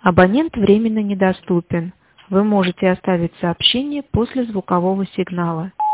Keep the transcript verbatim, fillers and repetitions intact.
Абонент временно недоступен. Вы можете оставить сообщение после звукового сигнала.